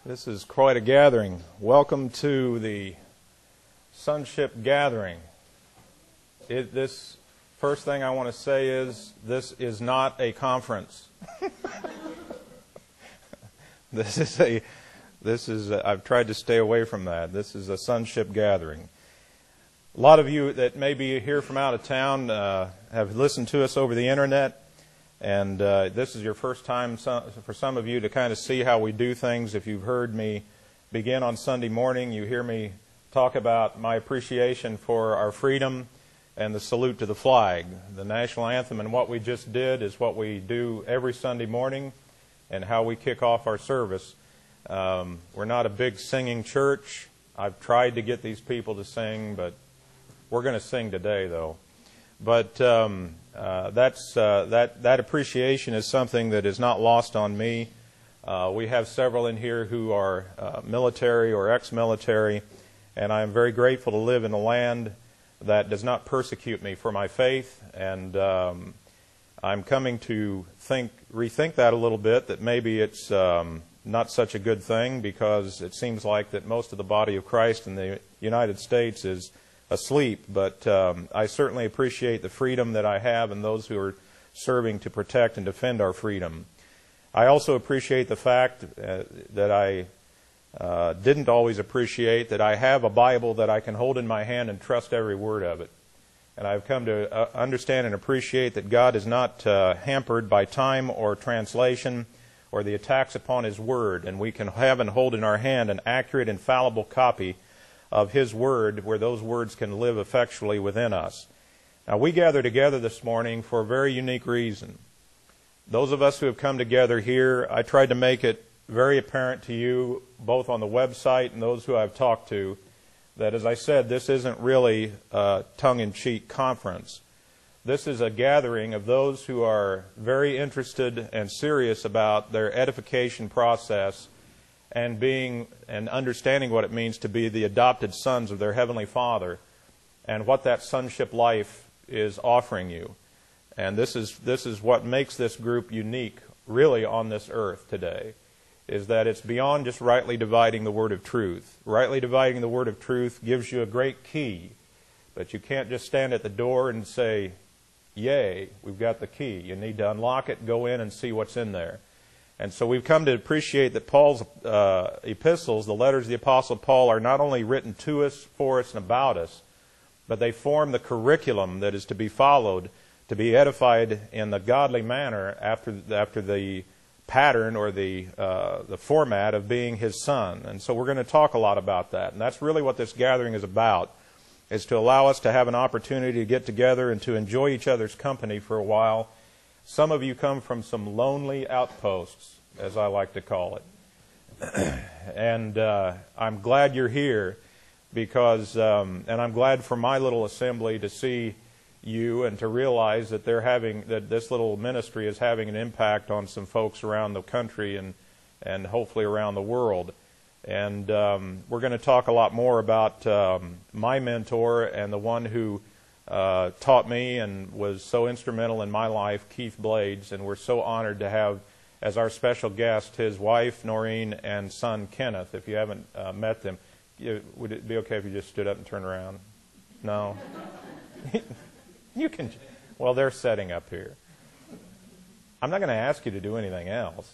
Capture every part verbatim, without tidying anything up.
This is quite a gathering. Welcome to the Sonship Gathering. It, this first thing I want to say is this is not a conference. This is a this is a, I've tried to stay away from that. This is a Sonship Gathering. A lot of you that may be here from out of town uh, have listened to us over the internet. And uh, this is your first time some, for some of you to kind of see how we do things. If you've heard me begin on Sunday morning, you hear me talk about my appreciation for our freedom and the salute to the flag. The national anthem and what we just did is what we do every Sunday morning and how we kick off our service. Um, we're not a big singing church. I've tried to get these people to sing, but we're going to sing today, though. But um, uh, that's uh, that that appreciation is something that is not lost on me. Uh, we have several in here who are uh, military or ex-military, and I am very grateful to live in a land that does not persecute me for my faith. And um, I'm coming to think rethink that a little bit. That maybe it's um, not such a good thing, because it seems like that most of the body of Christ in the United States is asleep, but um, I certainly appreciate the freedom that I have and those who are serving to protect and defend our freedom. I also appreciate the fact uh, that I uh, didn't always appreciate that I have a Bible that I can hold in my hand and trust every word of it. And I've come to uh, understand and appreciate that God is not uh, hampered by time or translation or the attacks upon His Word, and we can have and hold in our hand an accurate, infallible copy of His Word, where those words can live effectually within us. Now, we gather together this morning for a very unique reason. Those of us who have come together here, I tried to make it very apparent to you, both on the website and those who I've talked to, that, as I said, this isn't really a tongue-in-cheek conference. This is a gathering of those who are very interested and serious about their edification process and being and understanding what it means to be the adopted sons of their Heavenly Father, and what that sonship life is offering you. And this is this is what makes this group unique, really, on this earth today, is that it's beyond just rightly dividing the word of truth. Rightly dividing the word of truth gives you a great key, but you can't just stand at the door and say, "Yay, we've got the key." You need to unlock it, go in, and see what's in there. And so we've come to appreciate that Paul's uh, epistles, the letters of the Apostle Paul, are not only written to us, for us, and about us, but they form the curriculum that is to be followed to be edified in the godly manner after after the pattern or the uh, the format of being His Son. And so we're going to talk a lot about that. And that's really what this gathering is about, is to allow us to have an opportunity to get together and to enjoy each other's company for a while. Some of you come from some lonely outposts, as I like to call it. And uh, I'm glad you're here, because, um, and I'm glad for my little assembly to see you and to realize that they're having, that this little ministry is having an impact on some folks around the country and, and hopefully around the world. And um, we're going to talk a lot more about um, my mentor and the one who Uh, taught me and was so instrumental in my life, Keith Blades, and we're so honored to have as our special guest his wife, Noreen, and son, Kenneth. If you haven't uh, met them, you, would it be okay if you just stood up and turned around? No? You can. Well, they're setting up here. I'm not going to ask you to do anything else.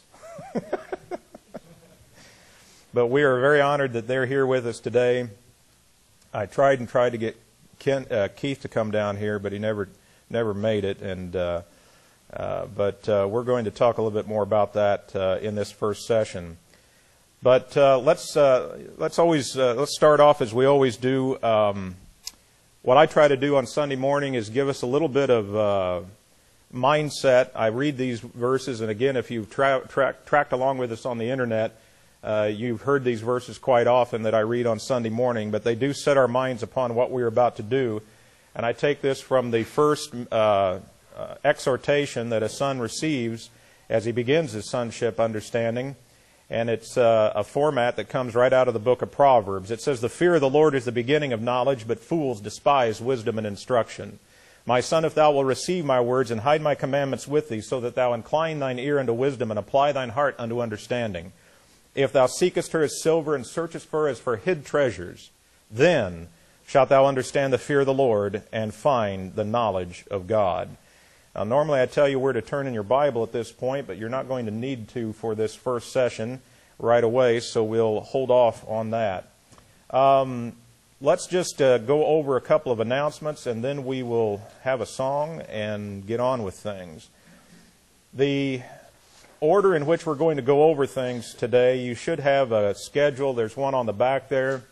But we are very honored that they're here with us today. I tried and tried to get Ken, uh, Keith to come down here, but he never never made it. And uh, uh, but uh, we're going to talk a little bit more about that uh, in this first session. But uh, let's uh, let's always uh, let's start off as we always do. Um, what I try to do on Sunday morning is give us a little bit of uh, mindset. I read these verses, and again, if you've tra- tra- tracked along with us on the internet, Uh, you've heard these verses quite often that I read on Sunday morning, but they do set our minds upon what we're about to do. And I take this from the first uh, uh, exhortation that a son receives as he begins his sonship understanding. And it's uh, a format that comes right out of the book of Proverbs. It says, "The fear of the Lord is the beginning of knowledge, but fools despise wisdom and instruction. My son, if thou wilt receive my words and hide my commandments with thee, so that thou incline thine ear unto wisdom and apply thine heart unto understanding. If thou seekest her as silver and searchest for her as for hid treasures, then shalt thou understand the fear of the Lord and find the knowledge of God. Now, normally I tell you where to turn in your Bible at this point, but you're not going to need to for this first session right away, so we'll hold off on that. Um, let's just uh, go over a couple of announcements, and then we will have a song and get on with things. The order in which we're going to go over things today, you should have a schedule. There's one on the back there.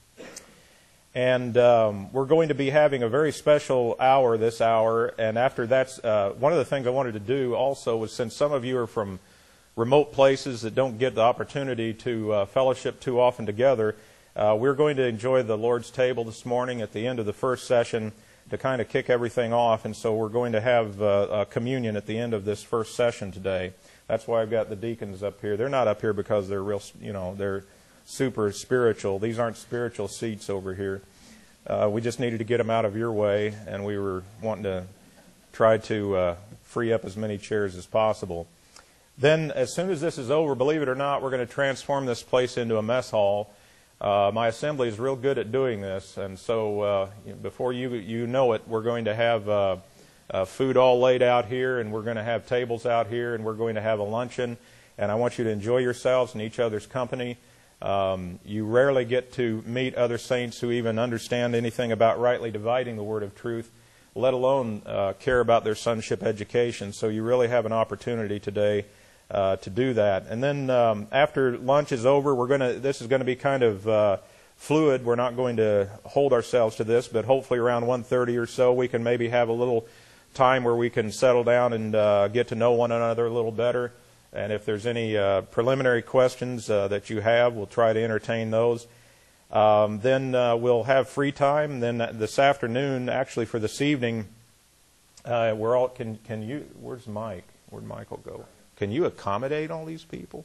And um, we're going to be having a very special hour this hour. And after that's, uh, one of the things I wanted to do also was, since some of you are from remote places that don't get the opportunity to uh, fellowship too often together, uh, we're going to enjoy the Lord's table this morning at the end of the first session to kind of kick everything off. And so we're going to have uh, a communion at the end of this first session today. That's why I've got the deacons up here. They're not up here because they're real, you know, they're super spiritual. These aren't spiritual seats over here. Uh, we just needed to get them out of your way, and we were wanting to try to uh, free up as many chairs as possible. Then, as soon as this is over, believe it or not, we're going to transform this place into a mess hall. Uh, my assembly is real good at doing this, and so uh, before you you know it, we're going to have uh, uh, food all laid out here, and we're going to have tables out here, and we're going to have a luncheon, and I want you to enjoy yourselves and each other's company. Um, you rarely get to meet other saints who even understand anything about rightly dividing the word of truth, let alone uh, care about their sonship education. So you really have an opportunity today uh, to do that. And then um, after lunch is over, we're going to. This is going to be kind of uh, fluid. We're not going to hold ourselves to this, but hopefully around one thirty or so, we can maybe have a little time where we can settle down and uh, get to know one another a little better. And if there's any uh, preliminary questions uh, that you have, we'll try to entertain those. Um, then uh, we'll have free time. Then this afternoon, actually for this evening, uh, we're all. Can can you? Where's Mike? Where'd Michael go? Can you accommodate all these people?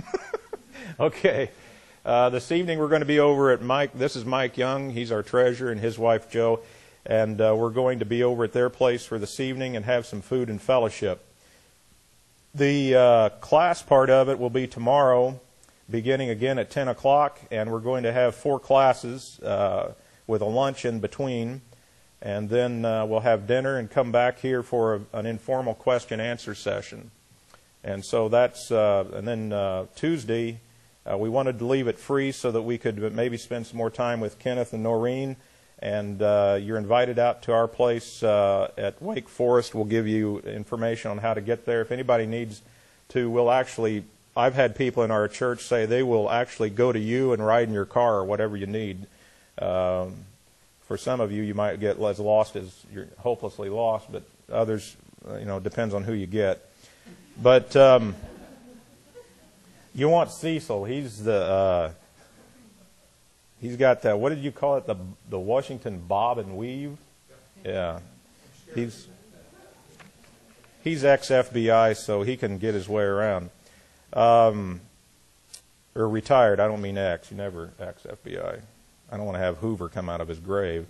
Okay. Uh, this evening we're going to be over at Mike. This is Mike Young. He's our treasurer, and his wife Jo, and uh, we're going to be over at their place for this evening and have some food and fellowship. The uh, class part of it will be tomorrow, beginning again at ten o'clock, and we're going to have four classes uh, with a lunch in between, and then uh, we'll have dinner and come back here for a, an informal question-answer session. And so that's, uh, and then uh, Tuesday, uh, we wanted to leave it free so that we could maybe spend some more time with Kenneth and Noreen. And uh, you're invited out to our place uh, at Wake Forest. We'll give you information on how to get there. If anybody needs to, we'll actually, I've had people in our church say they will actually go to you and ride in your car or whatever you need. Um, for some of you, you might get as lost as you're hopelessly lost, but others, you know, depends on who you get. But um, you want Cecil. He's the... Uh, He's got that, what did you call it, the the Washington bob and weave? Yeah. He's he's ex-F B I, so he can get his way around. Um, or retired, I don't mean ex. You never ex-F B I. I don't want to have Hoover come out of his grave.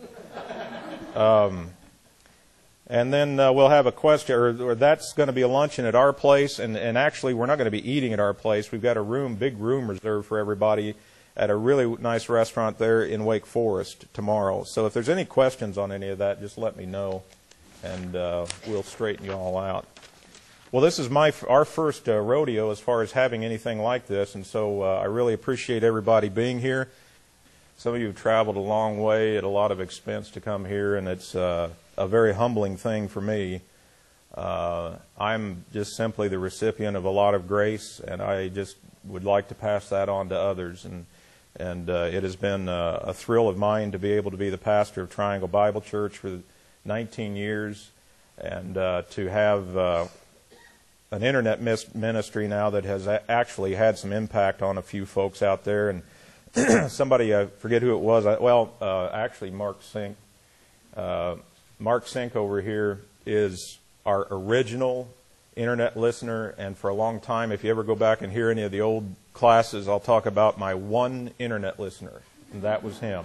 Um, and then uh, we'll have a question, or, or that's going to be a luncheon at our place, and, and actually we're not going to be eating at our place. We've got a room, big room reserved for everybody at a really nice restaurant there in Wake Forest tomorrow. So if there's any questions on any of that, just let me know, and uh, we'll straighten you all out. Well, this is my our first uh, rodeo as far as having anything like this, and so uh, I really appreciate everybody being here. Some of you have traveled a long way at a lot of expense to come here, and it's uh, a very humbling thing for me. Uh, I'm just simply the recipient of a lot of grace, and I just would like to pass that on to others. And And uh, it has been uh, a thrill of mine to be able to be the pastor of Triangle Bible Church for nineteen years, and uh, to have uh, an internet ministry now that has actually had some impact on a few folks out there. And somebody, I forget who it was, I, well, uh, actually Mark Sink. Uh, Mark Sink over here is our original internet listener, and for a long time, if you ever go back and hear any of the old classes, I'll talk about my one internet listener, and that was him.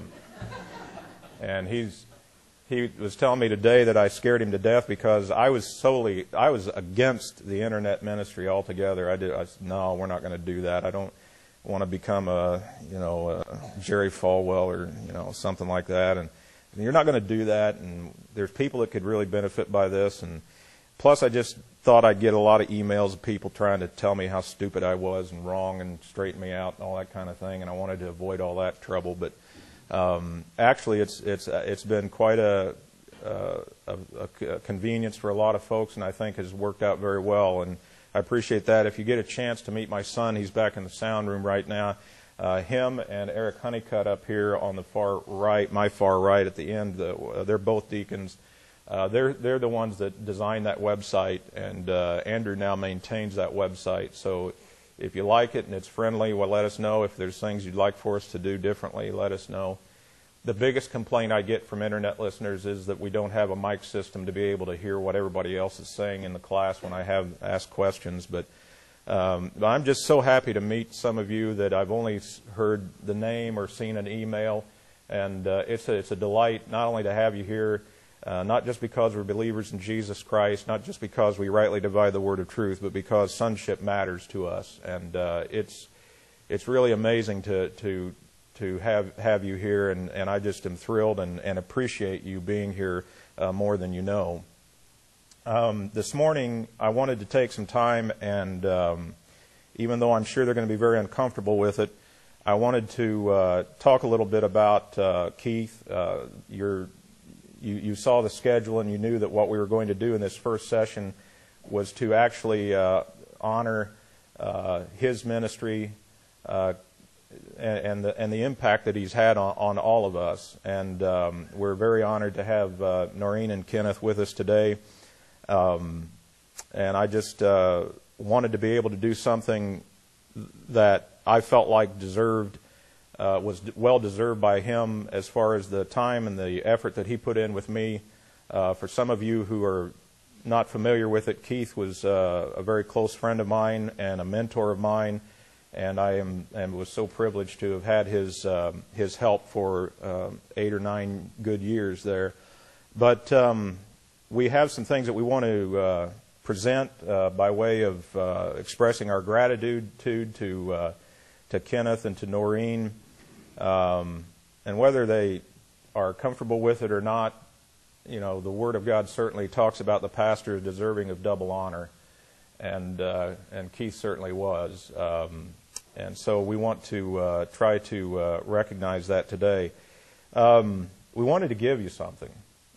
And he's he was telling me today that I scared him to death because I was solely I was against the internet ministry altogether. I did I said, no, we're not going to do that. I don't want to become a, you know, a Jerry Falwell or, you know, something like that. And, and you're not going to do that. And there's people that could really benefit by this. And plus, I just thought I'd get a lot of emails of people trying to tell me how stupid I was and wrong and straighten me out and all that kind of thing. And I wanted to avoid all that trouble. But um, actually, it's it's it's been quite a, uh, a, a convenience for a lot of folks, and I think has worked out very well. And I appreciate that. If you get a chance to meet my son, he's back in the sound room right now. Uh, him and Eric Honeycutt up here on the far right, my far right at the end, uh, they're both deacons. Uh, they're they're the ones that designed that website, and uh, Andrew now maintains that website. So if you like it and it's friendly, well, let us know. If there's things you'd like for us to do differently, let us know. The biggest complaint I get from internet listeners is that we don't have a mic system to be able to hear what everybody else is saying in the class when I have asked questions. But um, I'm just so happy to meet some of you that I've only heard the name or seen an email, and uh, it's a, it's a delight not only to have you here, uh, not just because we're believers in Jesus Christ, not just because we rightly divide the word of truth, but because sonship matters to us, and uh, it's it's really amazing to to. to have have you here, and, and I just am thrilled and, and appreciate you being here uh, more than you know. Um, this morning, I wanted to take some time, and um, even though I'm sure they're going to be very uncomfortable with it, I wanted to uh, talk a little bit about uh, Keith. Uh, your, you, you saw the schedule, and you knew that what we were going to do in this first session was to actually uh, honor uh, his ministry, uh, And the, and the impact that he's had on, on all of us. And um, we're very honored to have uh, Noreen and Kenneth with us today. Um, and I just uh, wanted to be able to do something that I felt like deserved, uh, was well deserved by him as far as the time and the effort that he put in with me. Uh, for some of you who are not familiar with it, Keith was uh, a very close friend of mine and a mentor of mine. And I am and was so privileged to have had his um, his help for uh, eight or nine good years there. But um, we have some things that we want to uh, present uh, by way of uh, expressing our gratitude to to, uh, to Kenneth and to Noreen, um, and whether they are comfortable with it or not, you know, the Word of God certainly talks about the pastor as deserving of double honor, and uh, and Keith certainly was. Um, And so we want to uh, try to uh, recognize that today. Um, we wanted to give you something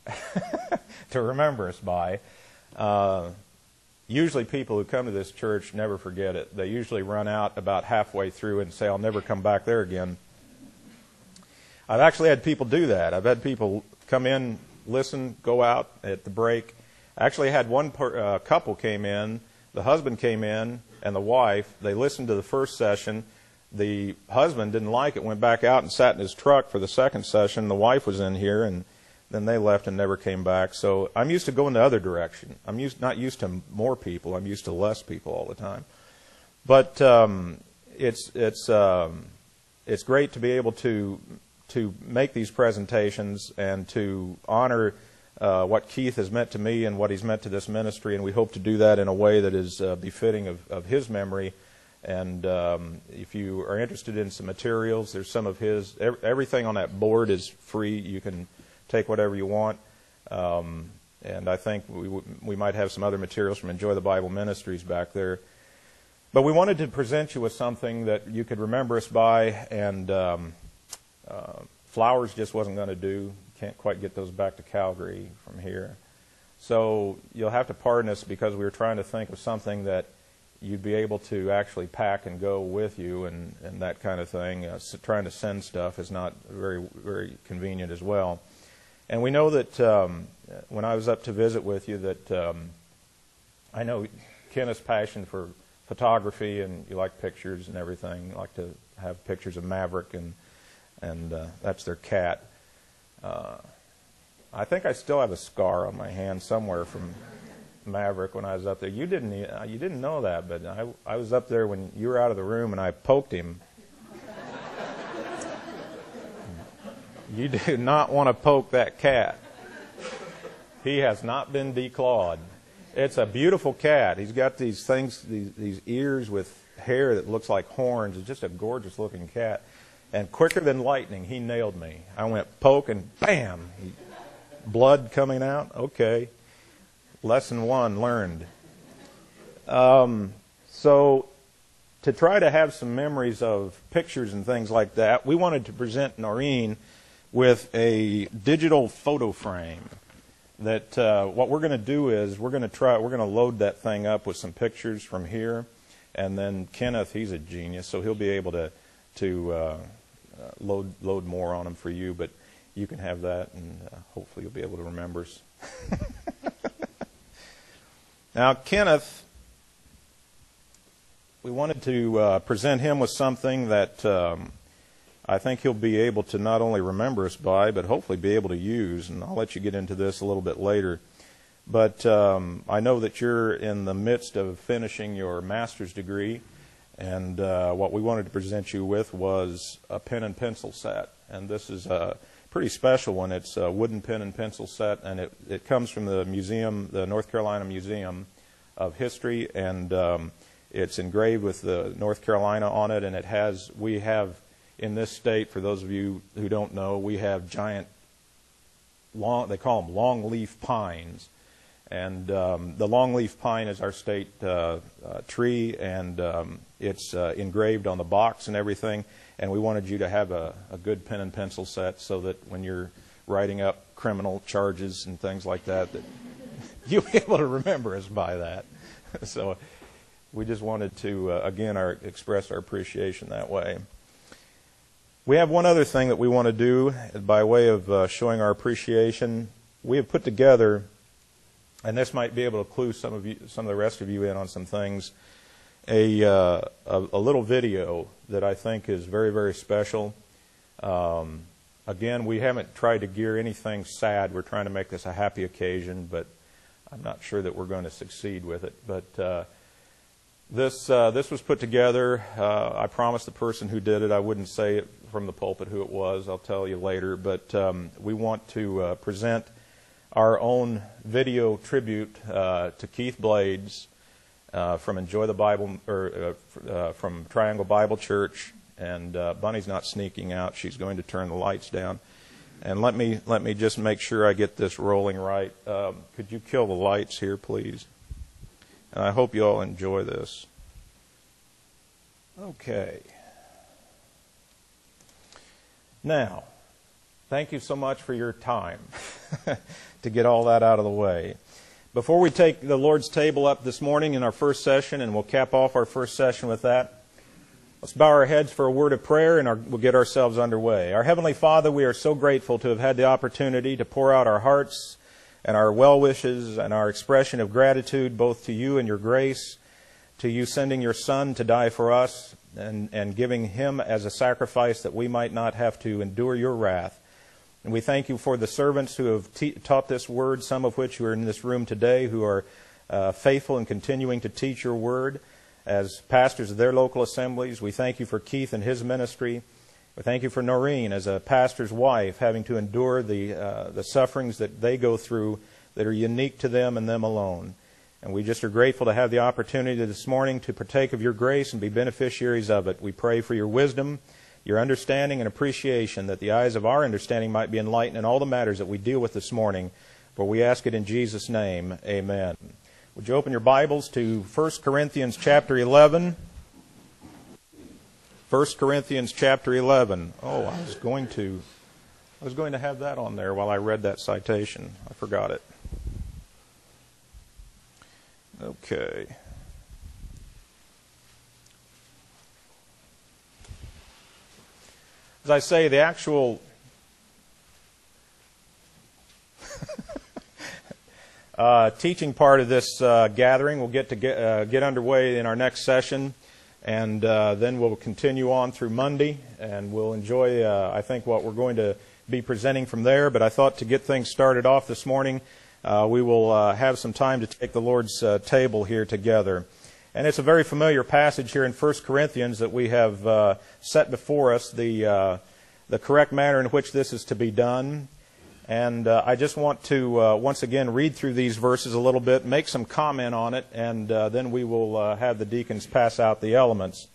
to remember us by. Uh, usually people who come to this church never forget it. They usually run out about halfway through and say, I'll never come back there again. I've actually had people do that. I've had people come in, listen, go out at the break. I actually had one per, uh, couple came in. The husband came in and the wife. They listened to the first session. The husband didn't like it, went back out and sat in his truck for the second session. The wife was in here, and then they left and never came back. So I'm used to going the other direction. I'm used not used to more people. I'm used to less people all the time. But um, it's it's um, it's great to be able to to make these presentations and to honor Uh, what Keith has meant to me and what he's meant to this ministry, and we hope to do that in a way that is uh, befitting of, of his memory. And um, if you are interested in some materials, there's some of his. Every, everything on that board is free. You can take whatever you want. Um, and I think we, we might have some other materials from Enjoy the Bible Ministries back there. But we wanted to present you with something that you could remember us by, and um, uh, flowers just wasn't going to do. Can't quite get those back to Calgary from here. So you'll have to pardon us because we were trying to think of something that you'd be able to actually pack and go with you, and, and that kind of thing. Uh, so trying to send stuff is not very, very convenient as well. And we know that um, when I was up to visit with you that um, I know Kenneth's passion for photography, and you like pictures and everything. You like to have pictures of Maverick, and, and uh, that's their cat. Uh, I think I still have a scar on my hand somewhere from Maverick when I was up there. You didn't you didn't know that, but I, I was up there when you were out of the room, and I poked him. You do not want to poke that cat. He has not been declawed. It's a beautiful cat. He's got these things, these, these ears with hair that looks like horns. It's just a gorgeous looking cat. And quicker than lightning, he nailed me. I went poke and bam, he, blood coming out. Okay, lesson one learned. Um, so to try to have some memories of pictures and things like that, we wanted to present Noreen with a digital photo frame. That uh, what we're going to do is we're going to try we're going to load that thing up with some pictures from here, and then Kenneth, he's a genius, so he'll be able to to uh, uh, load load more on them for you. But you can have that, and uh, hopefully you'll be able to remember. Now, Kenneth, we wanted to uh, present him with something that um, I think he'll be able to not only remember us by, but hopefully be able to use. And I'll let you get into this a little bit later. But um, I know that you're in the midst of finishing your master's degree, and uh, what we wanted to present you with was a pen and pencil set. And this is a pretty special one. It's a wooden pen and pencil set, and it, it comes from the museum, the North Carolina Museum of History, and um, it's engraved with the North Carolina on it, and it has, we have in this state, for those of you who don't know, we have giant, long, they call them longleaf pines. And um, the longleaf pine is our state uh, uh, tree, and um, it's uh, engraved on the box and everything. And we wanted you to have a, a good pen and pencil set so that when you're writing up criminal charges and things like that, that you'll be able to remember us by that. So we just wanted to, uh, again, our, express our appreciation that way. We have one other thing that we want to do by way of uh, showing our appreciation. We have put together, and this might be able to clue some of you, some of the rest of you in on some things, a, uh, a, a little video that I think is very, very special. Um, again, we haven't tried to gear anything sad. We're trying to make this a happy occasion, but I'm not sure that we're going to succeed with it. But uh, this uh, this was put together. Uh, I promised the person who did it I wouldn't say it from the pulpit who it was. I'll tell you later. But um, we want to uh, present our own video tribute uh, to Keith Blades uh, from Enjoy the Bible, or uh, uh, from Triangle Bible Church. And uh, Bunny's not sneaking out. She's going to turn the lights down. And let me let me just make sure I get this rolling right. Um, could you kill the lights here, please? And I hope you all enjoy this. Okay. Now, thank you so much for your time to get all that out of the way. Before we take the Lord's table up this morning in our first session, and we'll cap off our first session with that, let's bow our heads for a word of prayer, and our, we'll get ourselves underway. Our Heavenly Father, we are so grateful to have had the opportunity to pour out our hearts and our well wishes and our expression of gratitude both to you and your grace, to you sending your Son to die for us and, and giving him as a sacrifice that we might not have to endure your wrath. And we thank you for the servants who have te- taught this word, some of which who are in this room today, who are uh, faithful in continuing to teach your word as pastors of their local assemblies. We thank you for Keith and his ministry. We thank you for Noreen as a pastor's wife, having to endure the uh, the sufferings that they go through that are unique to them and them alone. And we just are grateful to have the opportunity this morning to partake of your grace and be beneficiaries of it. We pray for your wisdom, your understanding and appreciation, that the eyes of our understanding might be enlightened in all the matters that we deal with this morning. For we ask it in Jesus' name. Amen. Would you open your Bibles to First Corinthians chapter eleven? First Corinthians chapter eleven. Oh, I was going to I was going to have that on there while I read that citation. I forgot it. Okay. As I say, the actual uh, teaching part of this uh, gathering will get to get, uh, get underway in our next session. And uh, then we'll continue on through Monday, and we'll enjoy, uh, I think, what we're going to be presenting from there. But I thought to get things started off this morning, uh, we will uh, have some time to take the Lord's uh, table here together. And it's a very familiar passage here in First Corinthians that we have uh, set before us, the, uh, the correct manner in which this is to be done. And uh, I just want to uh, once again read through these verses a little bit, make some comment on it, and uh, then we will uh, have the deacons pass out the elements.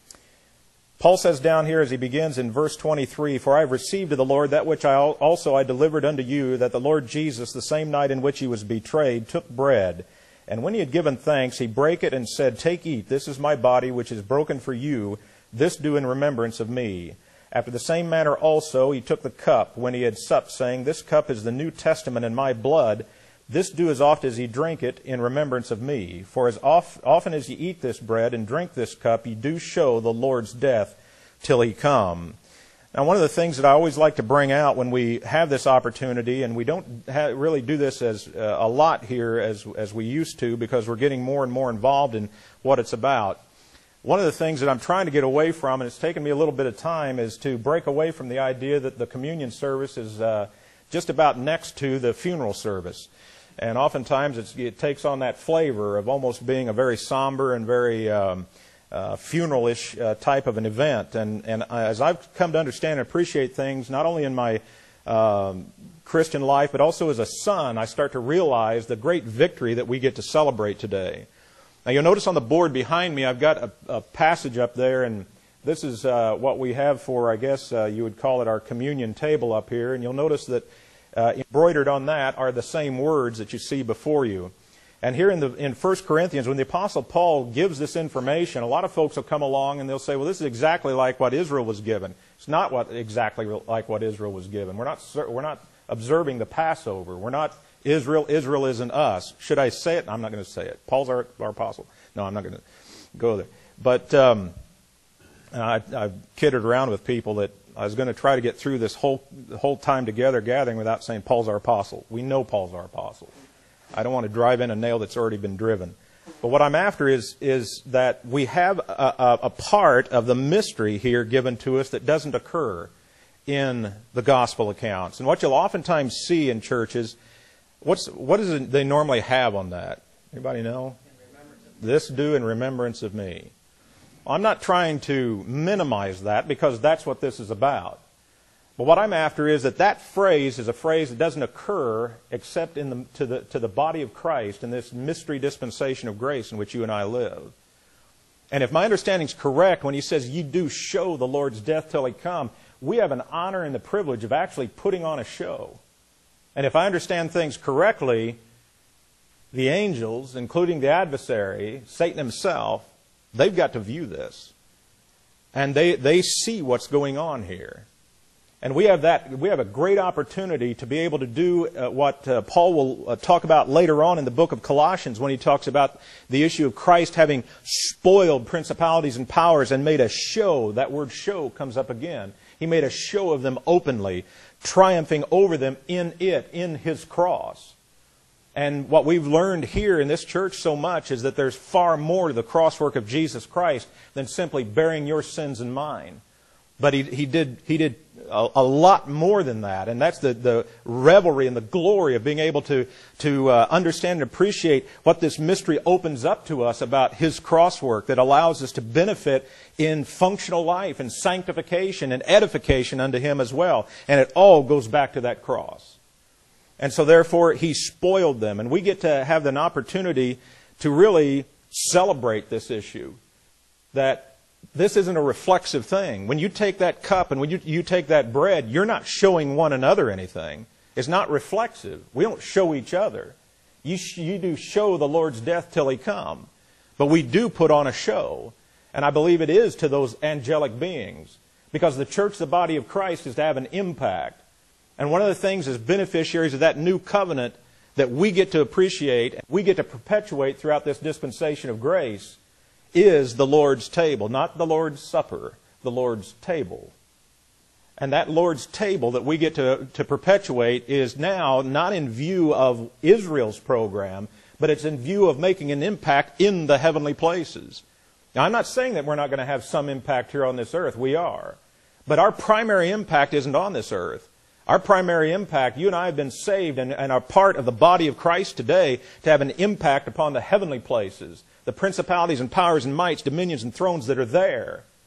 Paul says down here as he begins in verse twenty-three, "For I have received of the Lord that which I also I delivered unto you, that the Lord Jesus, the same night in which he was betrayed, took bread. And when he had given thanks, he brake it and said, Take, eat, this is my body which is broken for you. This do in remembrance of me. After the same manner also he took the cup when he had supped, saying, This cup is the New Testament in my blood. This do as oft as ye drink it in remembrance of me. For as oft, often as ye eat this bread and drink this cup, ye do show the Lord's death till he come." Now, one of the things that I always like to bring out when we have this opportunity, and we don't ha- really do this as uh, a lot here as as we used to, because we're getting more and more involved in what it's about. One of the things that I'm trying to get away from, and it's taken me a little bit of time, is to break away from the idea that the communion service is uh, just about next to the funeral service. And oftentimes it's, it takes on that flavor of almost being a very somber and very um, uh, funeral-ish uh, type of an event. And, and as I've come to understand and appreciate things, not only in my um, Christian life, but also as a son, I start to realize the great victory that we get to celebrate today. Now, you'll notice on the board behind me, I've got a, a passage up there, and this is uh, what we have for, I guess uh, you would call it our communion table up here. And you'll notice that uh, embroidered on that are the same words that you see before you. And here in the in First Corinthians, when the Apostle Paul gives this information, a lot of folks will come along and they'll say, well, this is exactly like what Israel was given. It's not what exactly like what Israel was given. We're not we're not observing the Passover. We're not Israel. Israel isn't us. Should I say it? I'm not going to say it. Paul's our, our apostle. No, I'm not going to go there. But um, I, I've kidded around with people that I was going to try to get through this whole the whole time together gathering without saying Paul's our apostle. We know Paul's our apostle. I don't want to drive in a nail that's already been driven. But what I'm after is is that we have a, a, a part of the mystery here given to us that doesn't occur in the gospel accounts. And what you'll oftentimes see in churches, what's what does it, they normally have on that? Anybody know? This do in remembrance of me. I'm not trying to minimize that, because that's what this is about. But what I'm after is that that phrase is a phrase that doesn't occur except in the, to, the, to the body of Christ in this mystery dispensation of grace in which you and I live. And if my understanding is correct, when he says, you do show the Lord's death till he come, we have an honor and the privilege of actually putting on a show. And if I understand things correctly, the angels, including the adversary, Satan himself, they've got to view this. And they, they see what's going on here. And we have that. We have a great opportunity to be able to do uh, what uh, Paul will uh, talk about later on in the book of Colossians, when he talks about the issue of Christ having spoiled principalities and powers and made a show. That word show comes up again. He made a show of them openly, triumphing over them in it, in His cross. And what we've learned here in this church so much is that there's far more to the cross work of Jesus Christ than simply bearing your sins and mine. But he, he did he did a, a lot more than that. And that's the, the revelry and the glory of being able to, to uh, understand and appreciate what this mystery opens up to us about His cross work that allows us to benefit in functional life and sanctification and edification unto Him as well. And it all goes back to that cross. And so therefore He spoiled them. And we get to have an opportunity to really celebrate this issue. That this isn't a reflexive thing. When you take that cup and when you, you take that bread, you're not showing one another anything. It's not reflexive. We don't show each other. You, sh- you do show the Lord's death till He come. But we do put on a show. And I believe it is to those angelic beings. Because the church, the body of Christ, is to have an impact. And one of the things as beneficiaries of that new covenant that we get to appreciate, and we get to perpetuate throughout this dispensation of grace, is the Lord's table. Not the Lord's supper, the Lord's table. And that Lord's table that we get to, to perpetuate is now not in view of Israel's program, but it's in view of making an impact in the heavenly places. Now, I'm not saying that we're not going to have some impact here on this earth. We are. But our primary impact isn't on this earth. Our primary impact, you and I have been saved and, and are part of the body of Christ today to have an impact upon the heavenly places, the principalities and powers and mights, dominions and thrones that are there.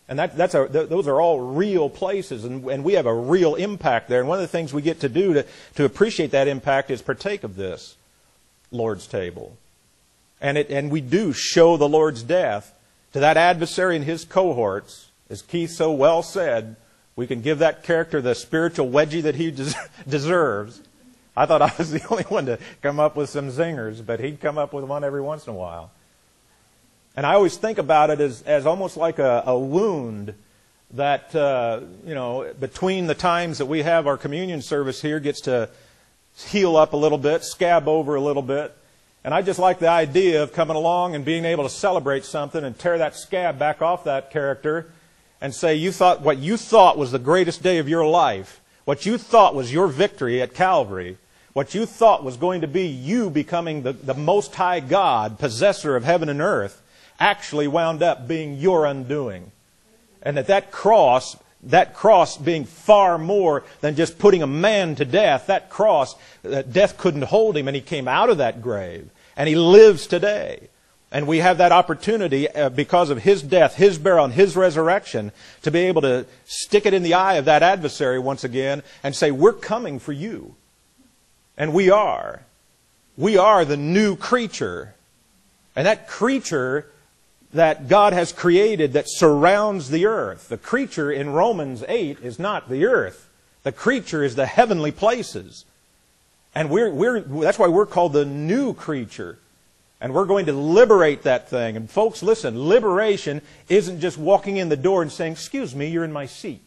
And that, that's a, th- those are all real places, and, and we have a real impact there. And one of the things we get to do to, to appreciate that impact is partake of this Lord's table. And, it, and we do show the Lord's death to that adversary and his cohorts. As Keith so well said, we can give that character the spiritual wedgie that he des- deserves. I thought I was the only one to come up with some zingers, but he'd come up with one every once in a while. And I always think about it as, as almost like a, a wound that, uh, you know, between the times that we have our communion service here gets to heal up a little bit, scab over a little bit. And I just like the idea of coming along and being able to celebrate something and tear that scab back off that character and say, you thought what you thought was the greatest day of your life, what you thought was your victory at Calvary, what you thought was going to be you becoming the, the Most High God, possessor of heaven and earth, actually wound up being your undoing. And that that cross, that cross being far more than just putting a man to death, that cross, that death couldn't hold him, and he came out of that grave. And he lives today. And we have that opportunity, uh, because of his death, his burial, and his resurrection, to be able to stick it in the eye of that adversary once again and say, we're coming for you. And we are. We are the new creature. And that creature that God has created that surrounds the earth. The creature in Romans eight is not the earth. The creature is the heavenly places. And we're, we're, that's why we're called the new creature. And we're going to liberate that thing. And folks, listen, liberation isn't just walking in the door and saying, excuse me, you're in my seat.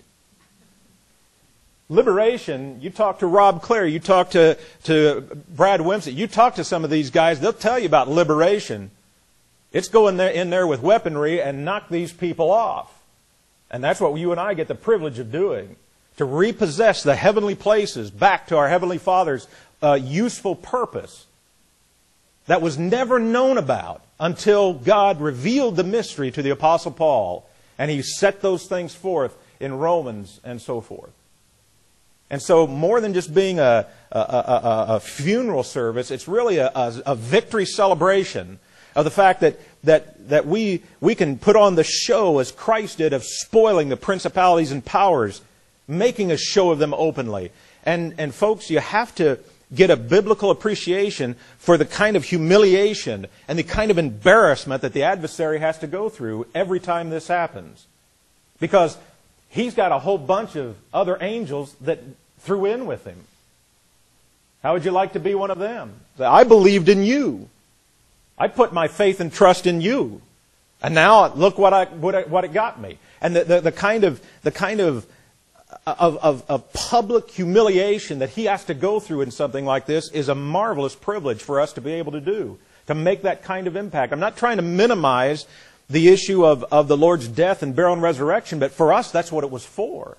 Liberation, you talk to Rob Clare, you talk to, to Brad Wimsey, you talk to some of these guys, they'll tell you about liberation. It's going there, in there with weaponry and knock these people off. And that's what you and I get the privilege of doing. To repossess the heavenly places back to our Heavenly Father's uh, useful purpose that was never known about until God revealed the mystery to the Apostle Paul. And he set those things forth in Romans and so forth. And so more than just being a, a, a, a funeral service, it's really a, a, a victory celebration of the fact that, that, that we, we can put on the show as Christ did of spoiling the principalities and powers, making a show of them openly. And, and folks, you have to get a biblical appreciation for the kind of humiliation and the kind of embarrassment that the adversary has to go through every time this happens. Because he's got a whole bunch of other angels that threw in with him. How would you like to be one of them? I believed in you. I put my faith and trust in you. And now look what I what, I, what it got me. And the, the, the kind of the kind of Of, of, of public humiliation that he has to go through in something like this is a marvelous privilege for us to be able to do, to make that kind of impact. I'm not trying to minimize the issue of, of the Lord's death and burial and resurrection, but for us, that's what it was for.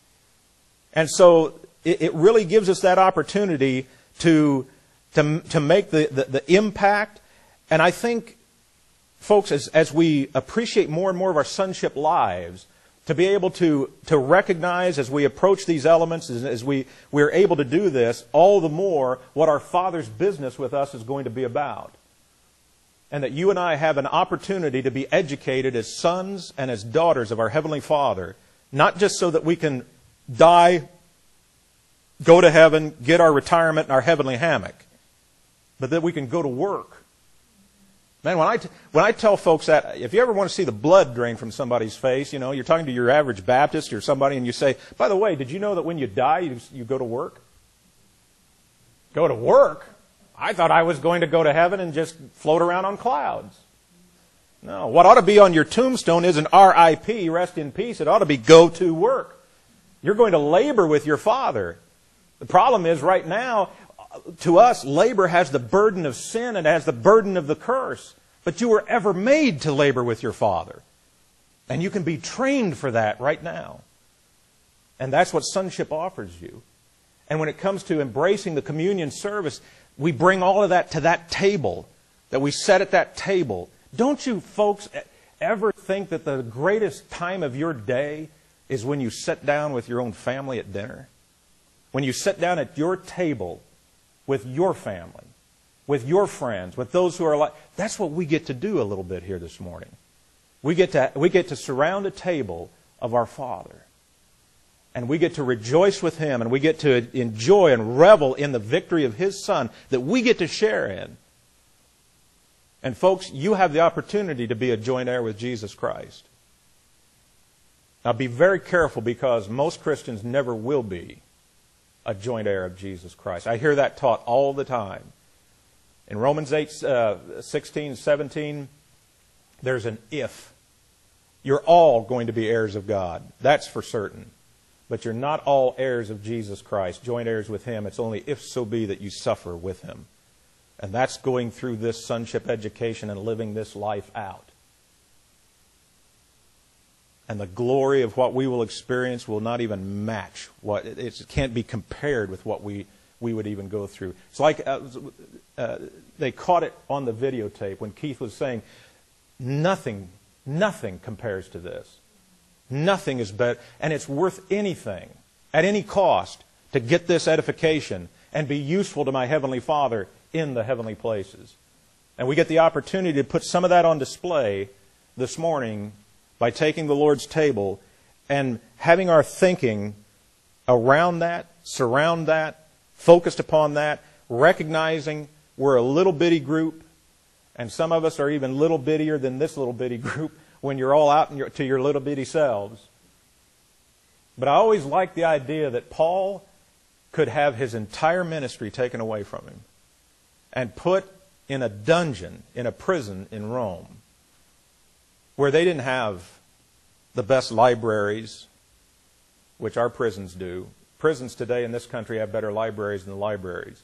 And so it, it really gives us that opportunity to, to, to make the, the, the impact. And I think, folks, as, as we appreciate more and more of our sonship lives, to be able to, to recognize as we approach these elements, as, as we, we're able to do this, all the more what our Father's business with us is going to be about. And that you and I have an opportunity to be educated as sons and as daughters of our Heavenly Father, not just so that we can die, go to heaven, get our retirement in our heavenly hammock, but that we can go to work. Man, when I, t- when I tell folks that, if you ever want to see the blood drain from somebody's face, you know, you're talking to your average Baptist or somebody and you say, by the way, did you know that when you die, you, you go to work? Go to work? I thought I was going to go to heaven and just float around on clouds. No, what ought to be on your tombstone isn't R I P, rest in peace. It ought to be go to work. You're going to labor with your Father. The problem is right now, to us, labor has the burden of sin and has the burden of the curse. But you were ever made to labor with your Father. And you can be trained for that right now. And that's what sonship offers you. And when it comes to embracing the communion service, we bring all of that to that table, that we set at that table. Don't you folks ever think that the greatest time of your day is when you sit down with your own family at dinner? When you sit down at your table with your family, with your friends, with those who are like... That's what we get to do a little bit here this morning. We get to, we get to surround a table of our Father. And we get to rejoice with Him, and we get to enjoy and revel in the victory of His Son that we get to share in. And folks, you have the opportunity to be a joint heir with Jesus Christ. Now be very careful, because most Christians never will be a joint heir of Jesus Christ. I hear that taught all the time. In Romans eight, uh, sixteen, seventeen, there's an if. You're all going to be heirs of God. That's for certain. But you're not all heirs of Jesus Christ, joint heirs with Him. It's only if so be that you suffer with Him. And that's going through this sonship education and living this life out. And the glory of what we will experience will not even match what it can't be compared with what we, we would even go through. It's like uh, uh, they caught it on the videotape when Keith was saying, nothing, nothing compares to this. Nothing is better, and it's worth anything, at any cost, to get this edification and be useful to my Heavenly Father in the heavenly places. And we get the opportunity to put some of that on display this morning by taking the Lord's table and having our thinking around that, surround that, focused upon that, recognizing we're a little bitty group, and some of us are even little bittier than this little bitty group when you're all out in your, to your little bitty selves. But I always liked the idea that Paul could have his entire ministry taken away from him and put in a dungeon, in a prison in Rome, where they didn't have the best libraries, which our prisons do. Prisons today in this country have better libraries than the libraries.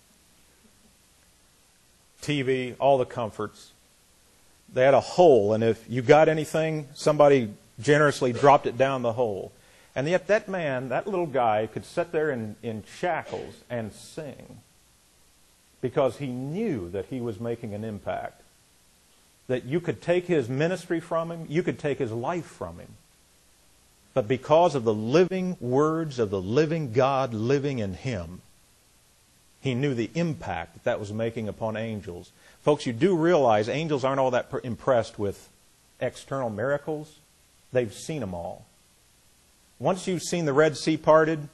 T V, all the comforts. They had a hole, and if you got anything, somebody generously dropped it down the hole. And yet that man, that little guy, could sit there in, in shackles and sing because he knew that he was making an impact. That you could take his ministry from him, you could take his life from him. But because of the living words of the living God living in him, he knew the impact that that was making upon angels. Folks, you do realize angels aren't all that impressed with external miracles. They've seen them all. Once you've seen the Red Sea parted,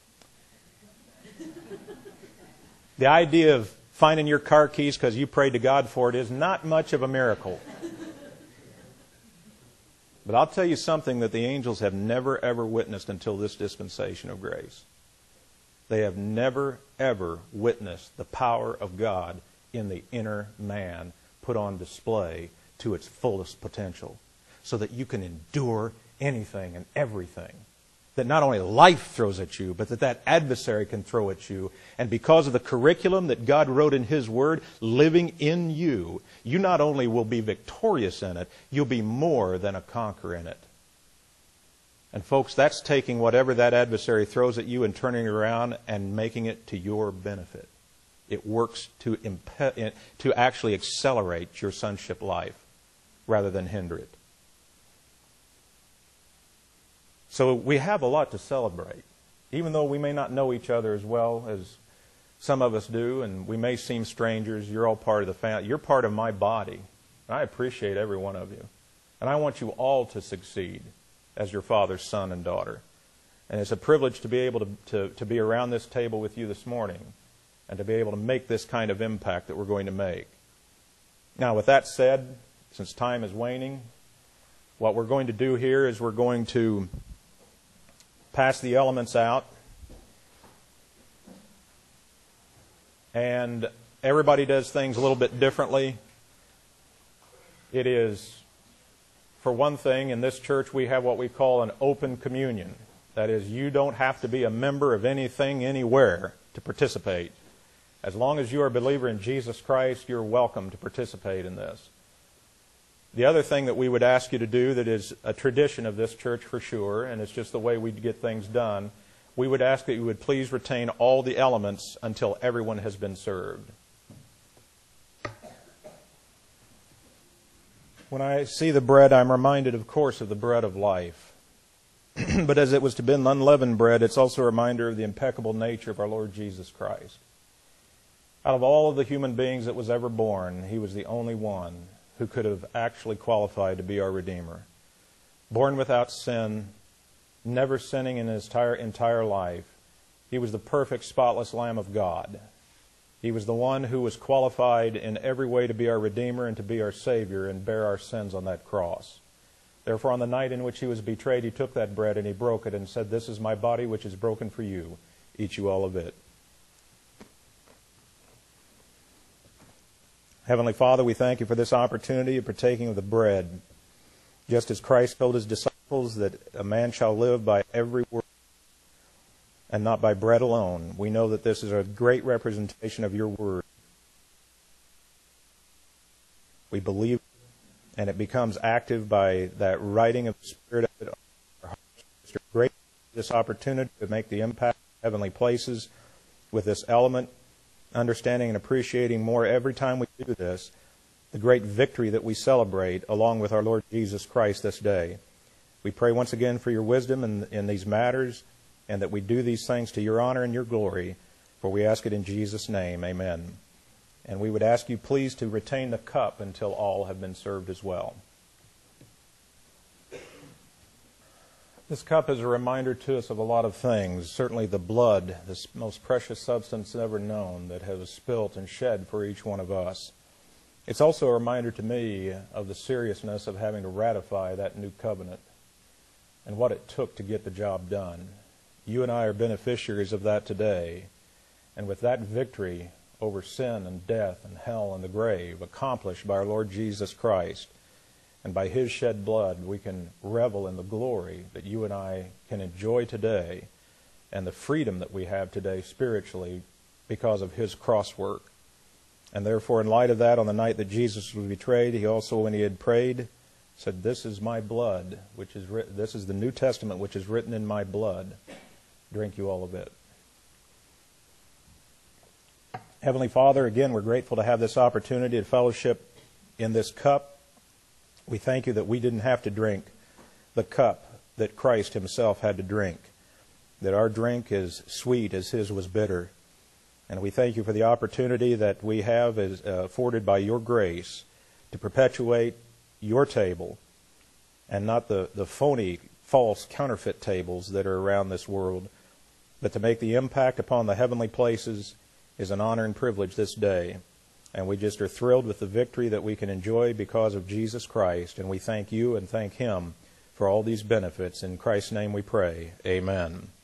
the idea of finding your car keys because you prayed to God for it is not much of a miracle. But I'll tell you something that the angels have never, ever witnessed until this dispensation of grace. They have never, ever witnessed the power of God in the inner man put on display to its fullest potential, so that you can endure anything and everything that not only life throws at you, but that that adversary can throw at you. And because of the curriculum that God wrote in His Word living in you, you not only will be victorious in it, you'll be more than a conqueror in it. And folks, that's taking whatever that adversary throws at you and turning it around and making it to your benefit. It works to impe- to actually accelerate your sonship life rather than hinder it. So we have a lot to celebrate. Even though we may not know each other as well as some of us do, and we may seem strangers, you're all part of the family. You're part of my body. I appreciate every one of you. And I want you all to succeed as your father's son and daughter. And it's a privilege to be able to, to, to be around this table with you this morning and to be able to make this kind of impact that we're going to make. Now, with that said, since time is waning, what we're going to do here is we're going to pass the elements out. And everybody does things a little bit differently. It is, for one thing, in this church we have what we call an open communion. That is, you don't have to be a member of anything anywhere to participate. As long as you are a believer in Jesus Christ, you're welcome to participate in this. The other thing that we would ask you to do that is a tradition of this church for sure, and it's just the way we get things done, we would ask that you would please retain all the elements until everyone has been served. When I see the bread, I'm reminded, of course, of the bread of life. But as it was to be unleavened bread, it's also a reminder of the impeccable nature of our Lord Jesus Christ. Out of all of the human beings that was ever born, He was the only one who could have actually qualified to be our Redeemer. Born without sin, never sinning in his entire, entire life, he was the perfect, spotless Lamb of God. He was the one who was qualified in every way to be our Redeemer and to be our Savior and bear our sins on that cross. Therefore, on the night in which he was betrayed, he took that bread and he broke it and said, "This is my body which is broken for you. Eat you all of it." Heavenly Father, we thank you for this opportunity of partaking of the bread. Just as Christ told his disciples that a man shall live by every word and not by bread alone, we know that this is a great representation of your word. We believe, and it becomes active by that writing of the Spirit of it on our hearts. It's great this opportunity to make the impact of heavenly places with this element, understanding and appreciating more every time we do this, the great victory that we celebrate along with our Lord Jesus Christ this day. We pray once again for your wisdom in, in these matters, and that we do these things to your honor and your glory, for we ask it in Jesus' name. Amen. And we would ask you please to retain the cup until all have been served as well. This cup is a reminder to us of a lot of things. Certainly the blood, the most precious substance ever known, that has spilt and shed for each one of us. It's also a reminder to me of the seriousness of having to ratify that new covenant and what it took to get the job done. You and I are beneficiaries of that today. And with that victory over sin and death and hell and the grave accomplished by our Lord Jesus Christ, and by his shed blood, we can revel in the glory that you and I can enjoy today and the freedom that we have today spiritually because of his cross work. And therefore, in light of that, on the night that Jesus was betrayed, he also, when he had prayed, said, "This is my blood, which is written, this is the New Testament, which is written in my blood. Drink you all of it." Heavenly Father, again, we're grateful to have this opportunity to fellowship in this cup. We thank you that we didn't have to drink the cup that Christ himself had to drink, that our drink is sweet as his was bitter. And we thank you for the opportunity that we have as uh, afforded by your grace to perpetuate your table and not the, the phony, false, counterfeit tables that are around this world, but to make the impact upon the heavenly places is an honor and privilege this day. And we just are thrilled with the victory that we can enjoy because of Jesus Christ. And we thank you and thank him for all these benefits. In Christ's name we pray. Amen.